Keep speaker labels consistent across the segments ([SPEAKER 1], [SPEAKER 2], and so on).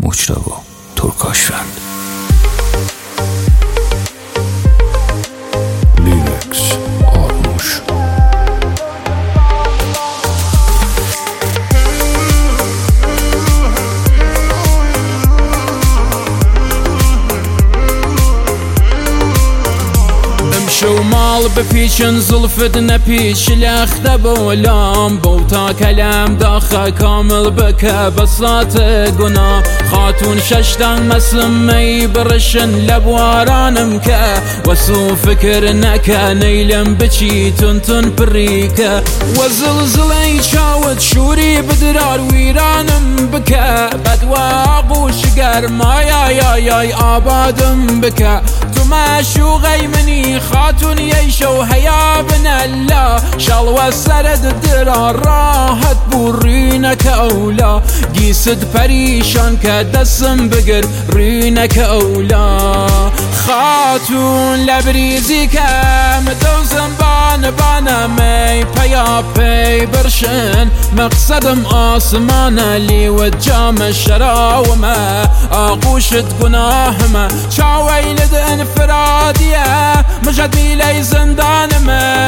[SPEAKER 1] مجتبی ترکاشفند. لیرکس آرموش.
[SPEAKER 2] شو مال بپیچن زلفت نپیچ لخت بولام بوتا کلم داخل کامل بکه بسات گناه خاتون ششتن مسلمی برشن لبوارانم که وسو فکر نکه نیلم بچی تن پریکه وزلزلی چاوت شوری بدرار ویرانم بکه بدواقوش گرمای آبادم بکه تو معشوقی منی خاتون یشو هیا بن الله شالوا سرد درار راحت بورینک اولا گیسد پریشان که دستم بگر رینک اولا خاتون لبریزی کم دوزم بانمی پیا پی برشن مقصدم آسمان لی و جام شراومه آغوشت گناهمه چاویلد انفرادیه مجد میلی زندانمه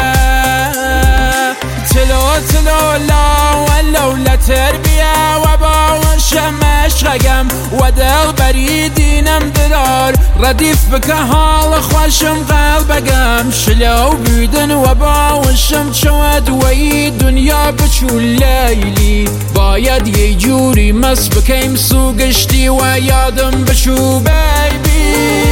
[SPEAKER 2] تلو لا ولو لا تربیه و باوشم عشقم و دل بریدینم درار ردیف بکه حال خوشم قلبگم شلو بیدن و باوشم چود و ای دنیا بچو لیلی باید یه جوری مس بکیم سو گشتی و یادم بشو بیبی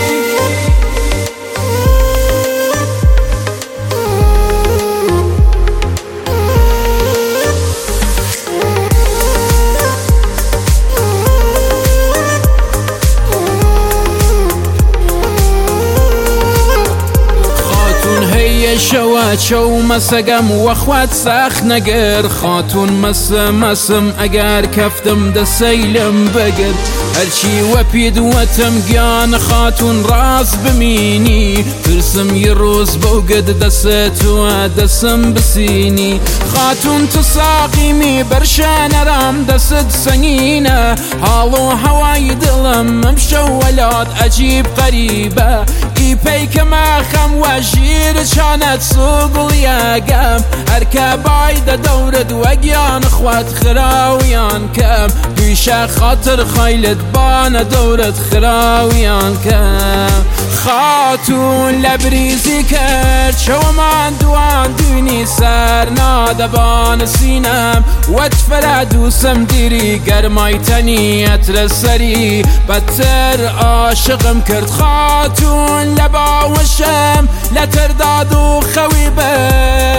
[SPEAKER 2] شوا چو مسگم و خوات سخت نگر خاتون مسم اگر کفتم ده سیلم بگر هرچی و پید وتم گیان خاتون راز بمینی ترسم یه روز بوگد دست و دستم بسینی خاتون تو ساقیمی برشان رام دست سنگینه حالو هوای دلم مشولات عجیب قریبه ای پیک ما خم و جیر چانت سوگل یاگم هر که باید دورد و گیان خوات خراویان کم پیش خاطر خیلت بان دورت خراویان کم خاتون لبریزی کرد چو من دوان دونی سر نادبان سینم و تفردوسم دیری گرمای تنیت رسری بدتر عاشقم کرد خاتون لباوشم لترداد و خویبه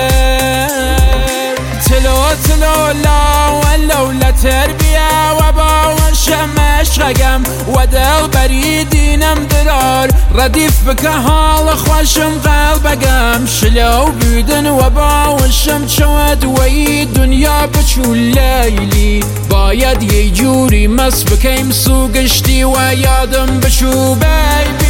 [SPEAKER 2] تلو لا ولو لا تربیه و باوشم عشقم و دل بریدینم درار ردیف بکه حال خوشم قلبگم شلو بیدن و باوشم چود و ای دنیا بچو لیلی باید یه جوری مس بکیم سو گشتی و یادم بشو بیبی